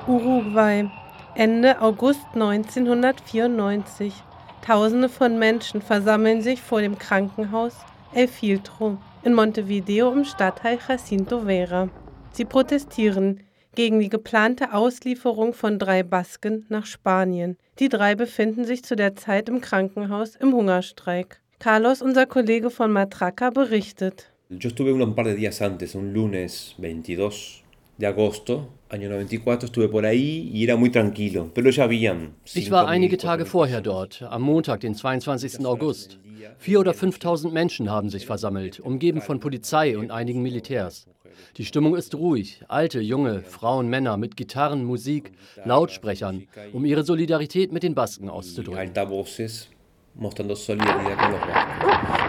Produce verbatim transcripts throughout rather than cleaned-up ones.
Uruguay, Ende August neunzehnhundertvierundneunzig. Tausende von Menschen versammeln sich vor dem Krankenhaus El Filtro in Montevideo im Stadtteil Jacinto Vera. Sie protestieren gegen die geplante Auslieferung von drei Basken nach Spanien. Die drei befinden sich zu der Zeit im Krankenhaus im Hungerstreik. Carlos, unser Kollege von Matraca, berichtet. Yo estuve un par de días antes, un lunes veintidós de agosto, año noventa y cuatro, estuve por ahí y era muy tranquilo, pero ya habían. Ich war einige Tage vorher dort, am Montag, den zweiundzwanzigsten August. Vier oder fünftausend Menschen haben sich versammelt, umgeben von Polizei und einigen Militärs. Die Stimmung ist ruhig. Alte, junge, Frauen, Männer mit Gitarren, Musik, Lautsprechern, um ihre Solidarität mit den Basken auszudrücken. Altavoces mostrando solidaridad con los vascos.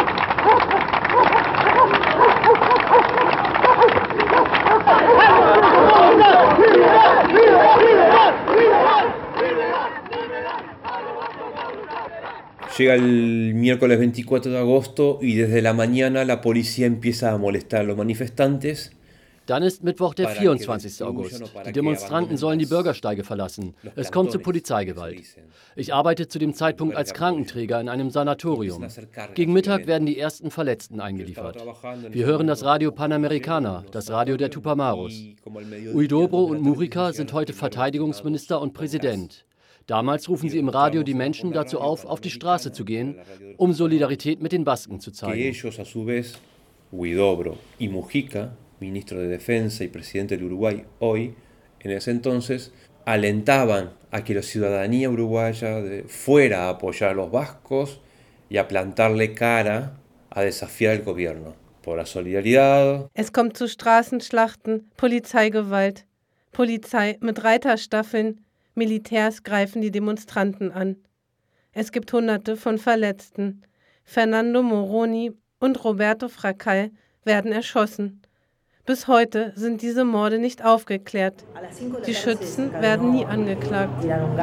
Llega el miércoles veinticuatro de agosto y desde la mañana la policía empieza a molestar a los manifestantes. Dann ist Mittwoch, der vierundzwanzigste August. Die Demonstranten sollen die Bürgersteige verlassen. Es kommt zu Polizeigewalt. Ich arbeite zu dem Zeitpunkt als Krankenträger in einem Sanatorium. Gegen Mittag werden die ersten Verletzten eingeliefert. Wir hören das Radio Panamericana, das Radio der Tupamaros. Huidobro und Mujica sind heute Verteidigungsminister und Präsident. Damals rufen sie im Radio die Menschen dazu auf, auf die Straße zu gehen, um Solidarität mit den Basken zu zeigen. Huidobro y Mujica, ministro de Defensa y presidente del Uruguay hoy, en ese entonces, alentaban a que la ciudadanía uruguaya de, fuera a apoyar a los vascos y a plantarle cara a desafiar el gobierno. Por la solidaridad. Es kommt zu Straßenschlachten, Polizeigewalt, Polizei mit Reiterstaffeln, Militärs greifen die Demonstranten an. Es gibt Hunderte von Verletzten. Fernando Moroni und Roberto Fracal werden erschossen. Bis heute sind diese Morde nicht aufgeklärt. Die Schützen werden nie angeklagt.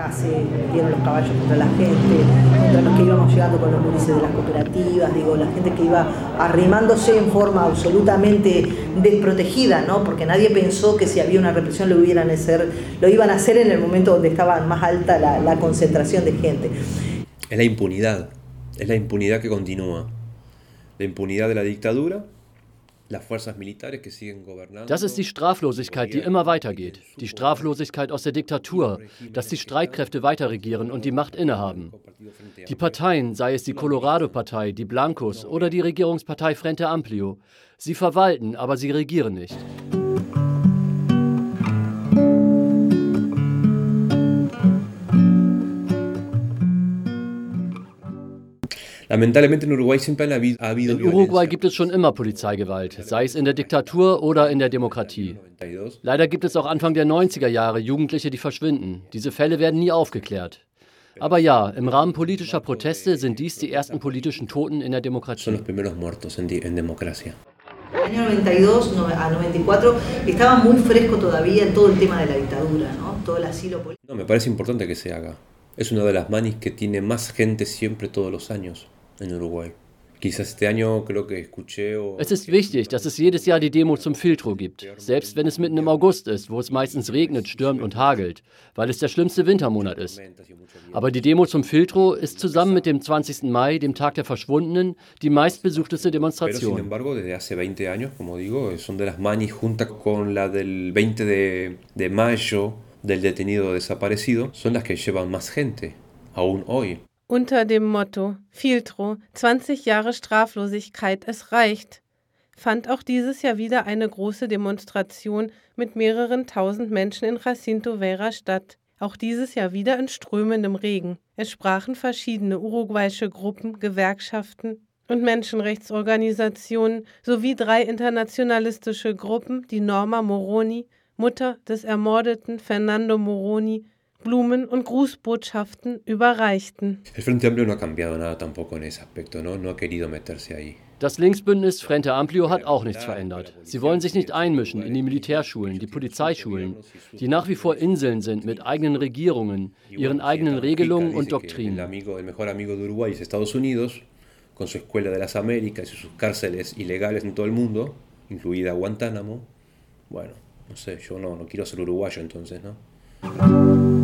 Porque nadie pensó que si había una represión lo iban a hacer, lo iban a hacer en el momento donde estaba más alta la, la concentración de gente. Es la impunidad, es la impunidad que continúa. La impunidad de la dictadura. Das ist die Straflosigkeit, die immer weitergeht. Die Straflosigkeit aus der Diktatur, dass die Streitkräfte weiterregieren und die Macht innehaben. Die Parteien, sei es die Colorado-Partei, die Blancos oder die Regierungspartei Frente Amplio, sie verwalten, aber sie regieren nicht. In Uruguay gibt es schon immer Polizeigewalt, sei es in der Diktatur oder in der Demokratie. Leider gibt es auch Anfang der neunziger Jahre Jugendliche, die verschwinden. Diese Fälle werden nie aufgeklärt. Aber ja, im Rahmen politischer Proteste sind dies die ersten politischen Toten in der Demokratie. Son los primeros muertos en democracia. El año noventa y dos a noventa y cuatro estaba muy fresco todavía todo el tema de la dictadura, ¿no? Todo el asilo político. No, me parece importante que se haga. Es una de las manis que tiene más gente siempre todos los años en Uruguay. Quizás este año creo que escuché o... Es ist wichtig, dass es jedes Jahr die Demo zum Filtro gibt, selbst wenn es mitten im August ist, wo es meistens regnet, stürmt und hagelt, weil es der schlimmste Wintermonat ist. Aber die Demo zum Filtro ist zusammen mit dem zwanzigsten Mai, dem Tag der Verschwundenen, die meistbesuchteste Demonstration. Pero sin embargo, desde hace veinte años, como digo, son de las manis junta con la del veinte de, de mayo del detenido desaparecido, son las que llevan más gente, aún hoy. Unter dem Motto Filtro, zwanzig Jahre Straflosigkeit, es reicht, fand auch dieses Jahr wieder eine große Demonstration mit mehreren tausend Menschen in Jacinto Vera statt. Auch dieses Jahr wieder in strömendem Regen. Es sprachen verschiedene uruguayische Gruppen, Gewerkschaften und Menschenrechtsorganisationen sowie drei internationalistische Gruppen, die Norma Moroni, Mutter des ermordeten Fernando Moroni, Blumen und Grußbotschaften überreichten. El Frente Amplio no ha cambiado nada tampoco en ese aspecto, ¿no? No ha querido meterse ahí. Das Linksbündnis Frente Amplio hat auch nichts verändert. Sie wollen sich nicht einmischen in die Militärschulen, die Polizeischulen, die nach wie vor Inseln sind mit eigenen Regierungen, ihren eigenen Regelungen und Doktrinen. El mejor amigo de Uruguay es Estados Unidos, con su escuela de las Américas y sus cárceles ilegales en todo el mundo, incluida Guantánamo. Bueno, no sé, yo no, no quiero ser uruguayo entonces, ¿no?